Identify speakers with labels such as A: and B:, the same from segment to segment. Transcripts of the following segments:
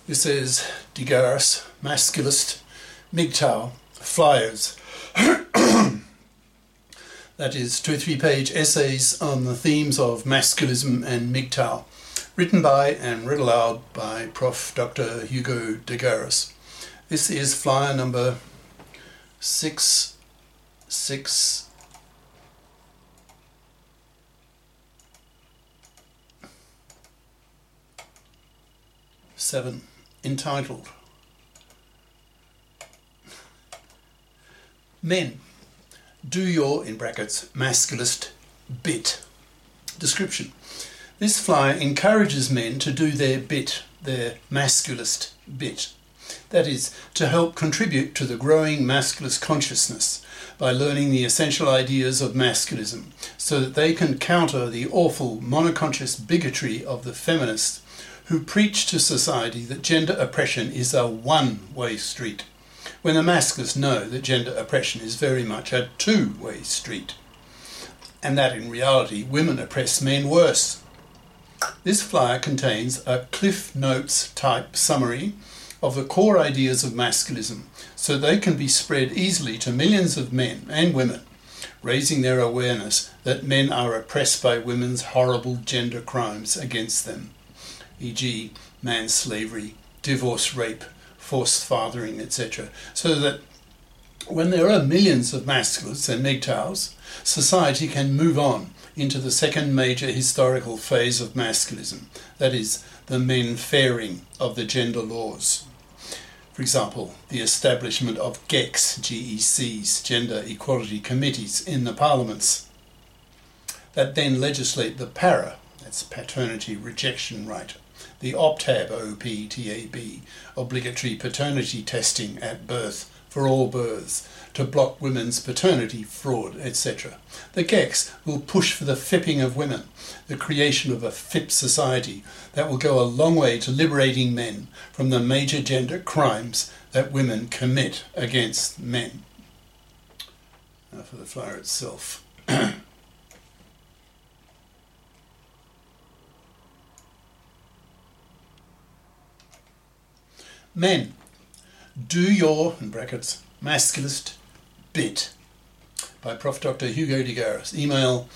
A: This is Digaris, Masculist, MGTOW, Flyers. That is 2 or 3 page essays on the themes of masculism and MGTOW, written by and read aloud by Prof. Dr. Hugo Digaris. This is flyer number 667, entitled Men, do your, in brackets, masculist bit. Description. This flyer encourages men to do their bit, their masculist bit. That is, to help contribute to the growing masculist consciousness by learning the essential ideas of masculism so that they can counter the awful monoconscious bigotry of the feminists who preach to society that gender oppression is a one-way street, when the masculists know that gender oppression is very much a two-way street, and that in reality women oppress men worse. This flyer contains a Cliff Notes type summary of the core ideas of masculism so they can be spread easily to millions of men and women, raising their awareness that men are oppressed by women's horrible gender crimes against them, e.g. manslavery, divorce, rape, forced fathering, etc., so that when there are millions of masculists and MGTOWs, society can move on into the second major historical phase of masculism, that is, the men-fairing of the gender laws. For example, the establishment of GECs, GECs, Gender Equality Committees, in the parliaments that then legislate the PARA, that's paternity rejection right, the OPTAB, OPTAB, obligatory paternity testing at birth for all births, to block women's paternity fraud, etc. The GECs will push for the FIPPing of women, the creation of a FIP society that will go a long way to liberating men from the major gender crimes that women commit against men. Now for the flyer itself. Men, do your, in brackets, masculist bit, by Prof. Dr. Hugo Digaris. Email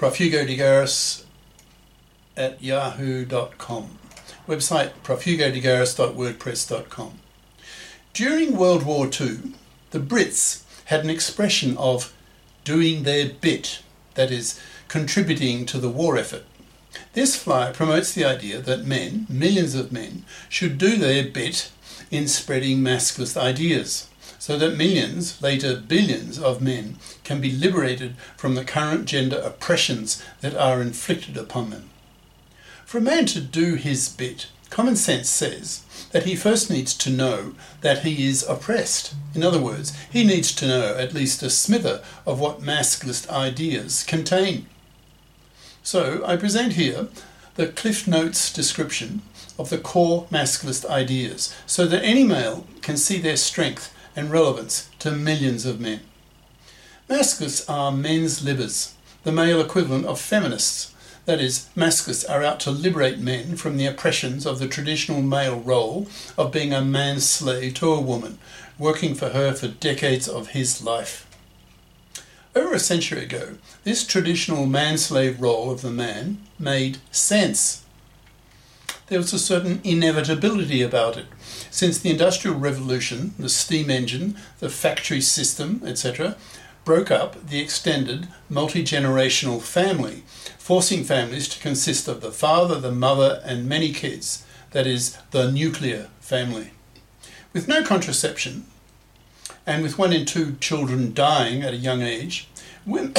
A: profhugodigaris@yahoo.com. Website profhugodigaris.wordpress.com. During World War II, the Brits had an expression of doing their bit, that is, contributing to the war effort. This flyer promotes the idea that men, millions of men, should do their bit in spreading masculist ideas, so that millions, later billions of men can be liberated from the current gender oppressions that are inflicted upon them. For a man to do his bit, common sense says that he first needs to know that he is oppressed. In other words, he needs to know at least a smither of what masculist ideas contain. So I present here the Cliff Notes description of the core masculist ideas so that any male can see their strength and relevance to millions of men. Masculists are men's libbers, the male equivalent of feminists. That is, masculists are out to liberate men from the oppressions of the traditional male role of being a man's slave to a woman, working for her for decades of his life. Over a century ago, this traditional man-slave role of the man made sense. There was a certain inevitability about it. Since the Industrial Revolution, the steam engine, the factory system, etc., broke up the extended multi-generational family, forcing families to consist of the father, the mother, and many kids, that is, the nuclear family. With no contraception, and with 1 in 2 children dying at a young age, women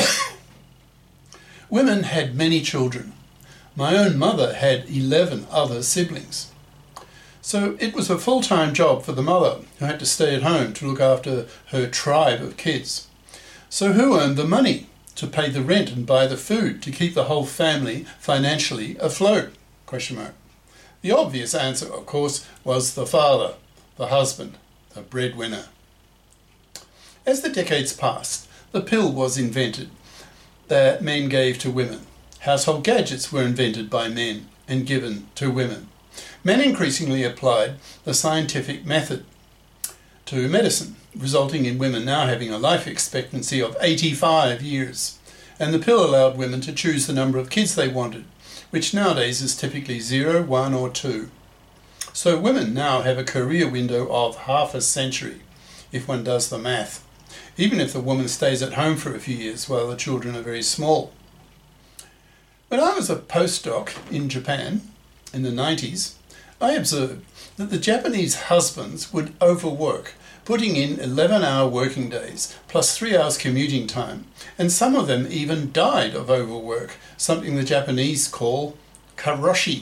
A: had many children. My own mother had 11 other siblings. So it was a full-time job for the mother, who had to stay at home to look after her tribe of kids. So who earned the money to pay the rent and buy the food to keep the whole family financially afloat? ? The obvious answer, of course, was the father, the husband, the breadwinner. As the decades passed, the pill was invented that men gave to women. Household gadgets were invented by men and given to women. Men increasingly applied the scientific method to medicine, resulting in women now having a life expectancy of 85 years. And the pill allowed women to choose the number of kids they wanted, which nowadays is typically 0, 1 or 2. So women now have a career window of half a century, if one does the math, even if the woman stays at home for a few years while the children are very small. When I was a postdoc in Japan in the 90s, I observed that the Japanese husbands would overwork, putting in 11-hour working days plus 3 hours commuting time, and some of them even died of overwork, something the Japanese call karoshi.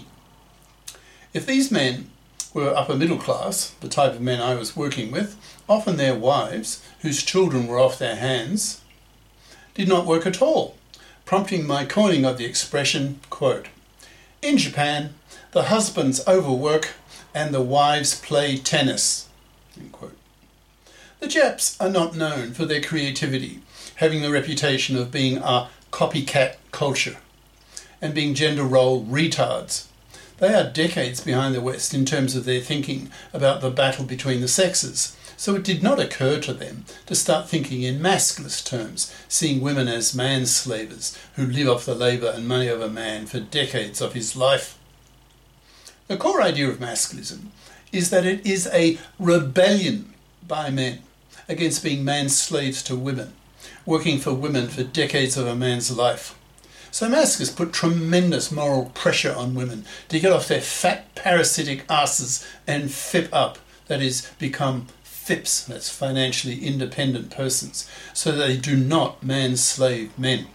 A: If these men were upper middle class, the type of men I was working with, often their wives, whose children were off their hands, did not work at all, prompting my coining of the expression, quote, "In Japan, the husbands overwork and the wives play tennis." End quote. The Japs are not known for their creativity, having the reputation of being a copycat culture and being gender role retards. They are decades behind the West in terms of their thinking about the battle between the sexes, so it did not occur to them to start thinking in masculist terms, seeing women as manslavers who live off the labour and money of a man for decades of his life. The core idea of masculism is that it is a rebellion by men against being man-slaves to women, working for women for decades of a man's life. So masculists put tremendous moral pressure on women to get off their fat parasitic asses and FIP up, that is, become FIPs, that's financially independent persons, so that they do not man-slave men.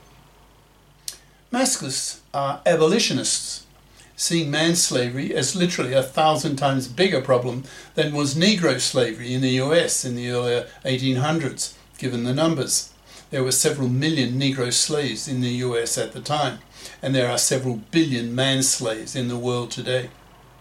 A: Masculists are abolitionists, seeing man-slavery as literally 1,000 times bigger problem than was Negro slavery in the US in the earlier 1800s, given the numbers. There were several million Negro slaves in the US at the time, and there are several billion man-slaves in the world today.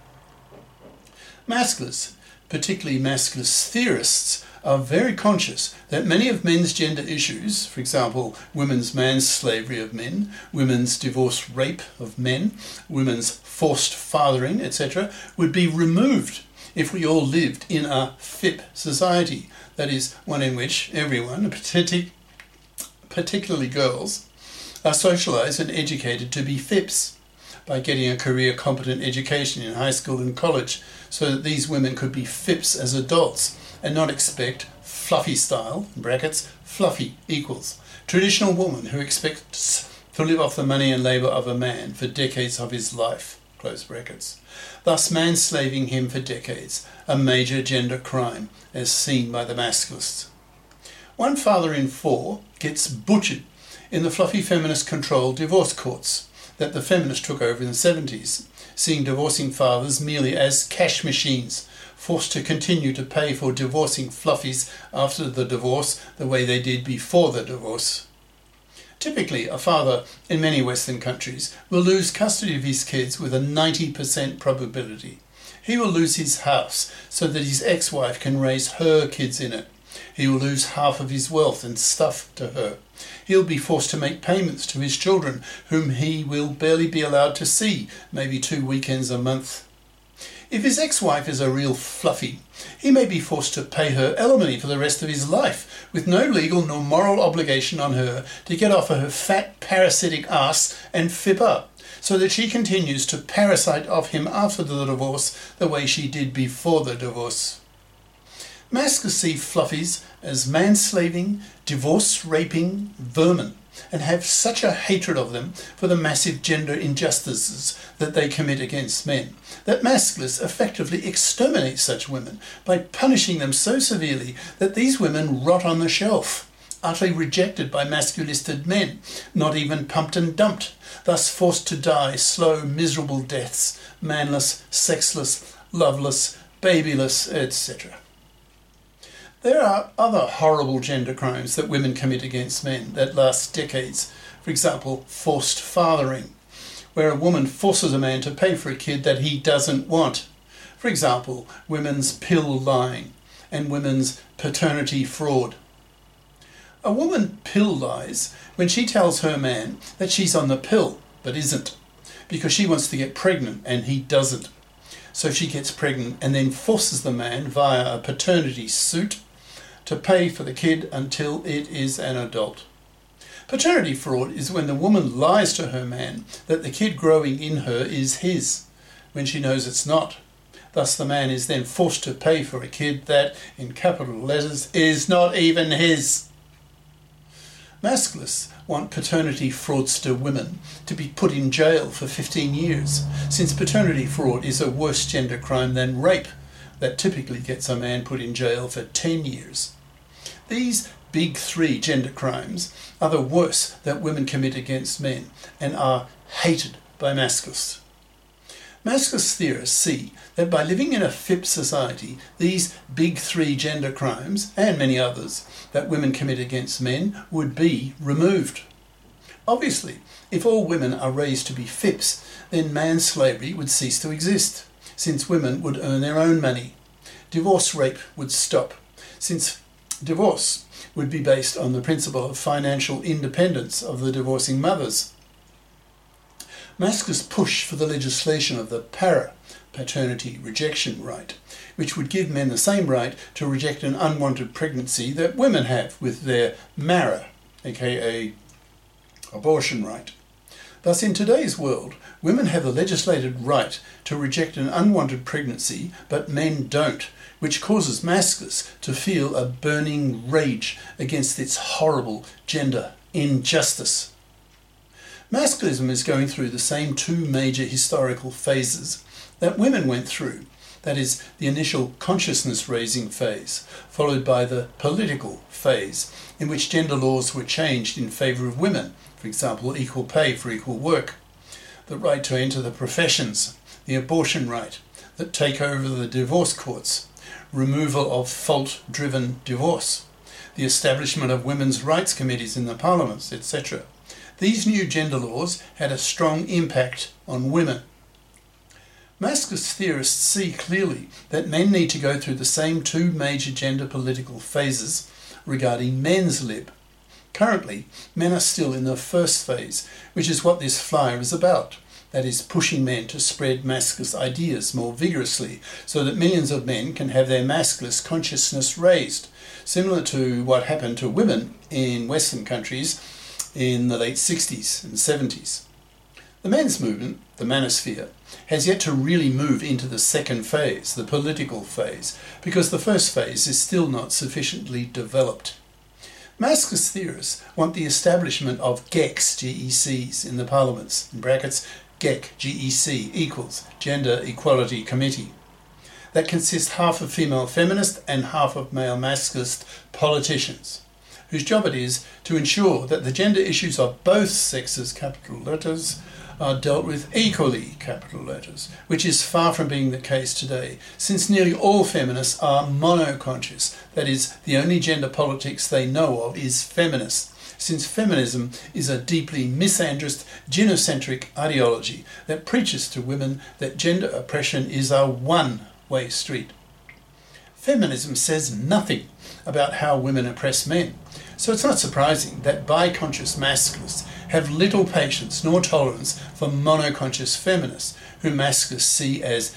A: Masculists, particularly masculist theorists, are very conscious that many of men's gender issues, for example, women's manslavery of men, women's divorce rape of men, women's forced fathering, etc., would be removed if we all lived in a FIP society, that is, one in which everyone, particularly girls, are socialised and educated to be FIPs by getting a career competent education in high school and college, so that these women could be FIPs as adults and not expect fluffy style, in brackets, fluffy equals, traditional woman who expects to live off the money and labour of a man for decades of his life, close brackets, thus manslaving him for decades, a major gender crime as seen by the masculists. One father in 4 gets butchered in the fluffy feminist-controlled divorce courts that the feminists took over in the 70s, seeing divorcing fathers merely as cash machines, forced to continue to pay for divorcing fluffies after the divorce the way they did before the divorce. Typically, a father in many Western countries will lose custody of his kids with a 90% probability. He will lose his house so that his ex-wife can raise her kids in it. He will lose half of his wealth and stuff to her. He'll be forced to make payments to his children, whom he will barely be allowed to see, maybe 2 weekends a month. If his ex-wife is a real fluffy, he may be forced to pay her alimony for the rest of his life, with no legal nor moral obligation on her to get off of her fat parasitic ass and FIP up, so that she continues to parasite off him after the divorce the way she did before the divorce. Masculists see fluffies as manslaving, divorce-raping vermin, and have such a hatred of them for the massive gender injustices that they commit against men, that masculists effectively exterminate such women by punishing them so severely that these women rot on the shelf, utterly rejected by masculisted men, not even pumped and dumped, thus forced to die slow, miserable deaths, manless, sexless, loveless, babyless, etc. There are other horrible gender crimes that women commit against men that last decades. For example, forced fathering, where a woman forces a man to pay for a kid that he doesn't want. For example, women's pill lying and women's paternity fraud. A woman pill lies when she tells her man that she's on the pill but isn't, because she wants to get pregnant and he doesn't. so she gets pregnant and then forces the man via a paternity suit to pay for the kid until it is an adult. Paternity fraud is when the woman lies to her man that the kid growing in her is his, when she knows it's not. Thus the man is then forced to pay for a kid that, in capital letters, is not even his. Masculists want paternity fraudster women to be put in jail for 15 years, since paternity fraud is a worse gender crime than rape, that typically gets a man put in jail for 10 years. These big three gender crimes are the worst that women commit against men and are hated by masculists. Masculist theorists see that by living in a FIP society, these big three gender crimes, and many others, that women commit against men would be removed. Obviously, if all women are raised to be FIPs, then manslavery would cease to exist, since women would earn their own money. Divorce rape would stop, since divorce would be based on the principle of financial independence of the divorcing mothers. Masculists push for the legislation of the para-paternity rejection right, which would give men the same right to reject an unwanted pregnancy that women have with their MARA, aka abortion right. Thus, in today's world, women have the legislated right to reject an unwanted pregnancy, but men don't, which causes masculists to feel a burning rage against its horrible gender injustice. Masculism is going through the same two major historical phases that women went through. That is, the initial consciousness-raising phase, followed by the political phase, in which gender laws were changed in favour of women, for example, equal pay for equal work, the right to enter the professions, the abortion right, that take over the divorce courts, removal of fault-driven divorce, the establishment of women's rights committees in the parliaments, etc. These new gender laws had a strong impact on women. Masculist theorists see clearly that men need to go through the same two major gender political phases regarding men's lib. Currently, men are still in the first phase, which is what this flyer is about. That is, pushing men to spread masculist ideas more vigorously so that millions of men can have their masculist consciousness raised, similar to what happened to women in Western countries in the late 60s and 70s. The men's movement, the manosphere, has yet to really move into the second phase, the political phase, because the first phase is still not sufficiently developed. Masculist theorists want the establishment of GECs, GECs, in the parliaments, in brackets, GEC, GEC, equals Gender Equality Committee, that consists half of female feminist and half of male masculist politicians, whose job it is to ensure that the gender issues of both sexes, capital letters, are dealt with equally, capital letters, which is far from being the case today, since nearly all feminists are monoconscious. That is, the only gender politics they know of is feminist, since feminism is a deeply misandrist, gynocentric ideology that preaches to women that gender oppression is a one-way street. Feminism says nothing about how women oppress men, so it's not surprising that bi-conscious masculists have little patience nor tolerance for monoconscious feminists, whom masculists see as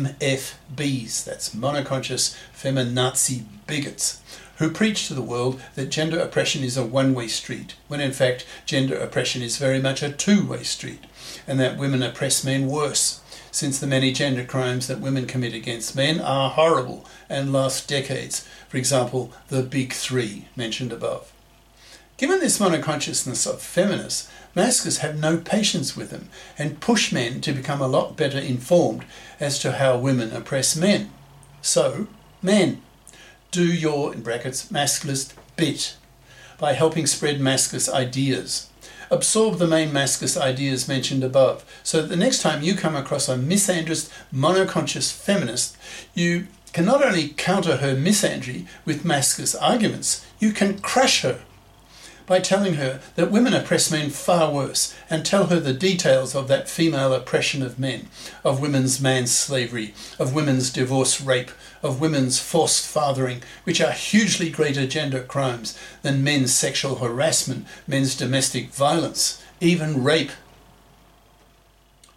A: MFBs, that's monoconscious feminazi bigots, who preach to the world that gender oppression is a one-way street, when in fact gender oppression is very much a two-way street, and that women oppress men worse, since the many gender crimes that women commit against men are horrible and last decades, for example, the big three mentioned above. Given this monoconsciousness of feminists, masculists have no patience with them and push men to become a lot better informed as to how women oppress men. So, men, do your, in brackets, masculist bit by helping spread masculist ideas. Absorb the main masculist ideas mentioned above, so that the next time you come across a misandrist, monoconscious feminist, you can not only counter her misandry with masculist arguments, you can crush her by telling her that women oppress men far worse, and tell her the details of that female oppression of men, of women's manslavery, of women's divorce rape, of women's forced fathering, which are hugely greater gender crimes than men's sexual harassment, men's domestic violence, even rape.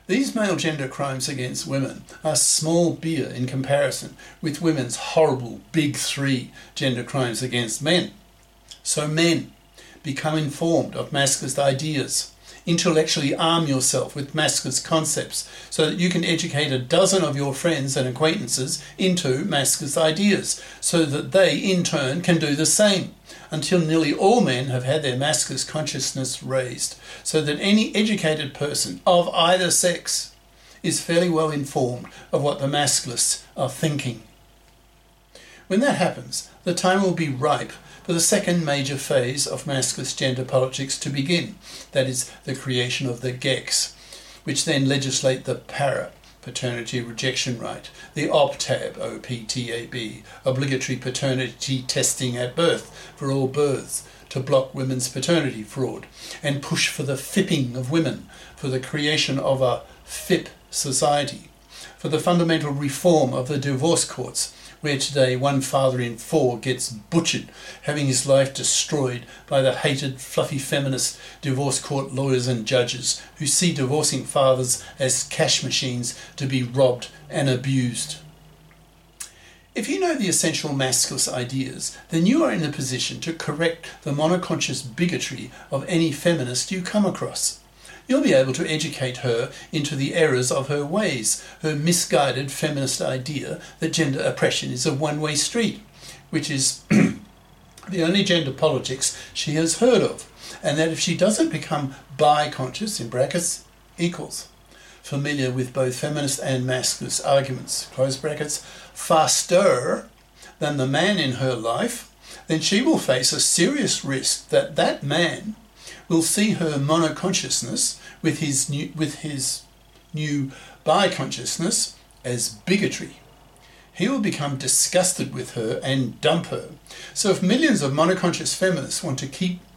A: These male gender crimes against women are small beer in comparison with women's horrible big three gender crimes against men. So men, become informed of masculist ideas. Intellectually arm yourself with masculist concepts so that you can educate a dozen of your friends and acquaintances into masculist ideas so that they in turn can do the same until nearly all men have had their masculist consciousness raised so that any educated person of either sex is fairly well informed of what the masculists are thinking. When that happens, the time will be ripe for the second major phase of masculist gender politics to begin, that is, the creation of the GECs, which then legislate the PARA, paternity rejection right, the OPTAB, OPTAB, obligatory paternity testing at birth for all births, to block women's paternity fraud, and push for the FIPPing of women, for the creation of a FIP society, for the fundamental reform of the divorce courts, where today one father in four gets butchered, having his life destroyed by the hated, fluffy feminist divorce court lawyers and judges who see divorcing fathers as cash machines to be robbed and abused. If you know the essential masculist ideas, then you are in a position to correct the monoconscious bigotry of any feminist you come across. You'll be able to educate her into the errors of her ways, her misguided feminist idea that gender oppression is a one-way street, which is the only gender politics she has heard of, and that if she doesn't become bi-conscious, in brackets, equals, familiar with both feminist and masculist arguments, close brackets, faster than the man in her life, then she will face a serious risk that that man will see her monoconsciousness with his new bi-consciousness as bigotry. He will become disgusted with her and dump her. So if millions of monoconscious feminists want to keep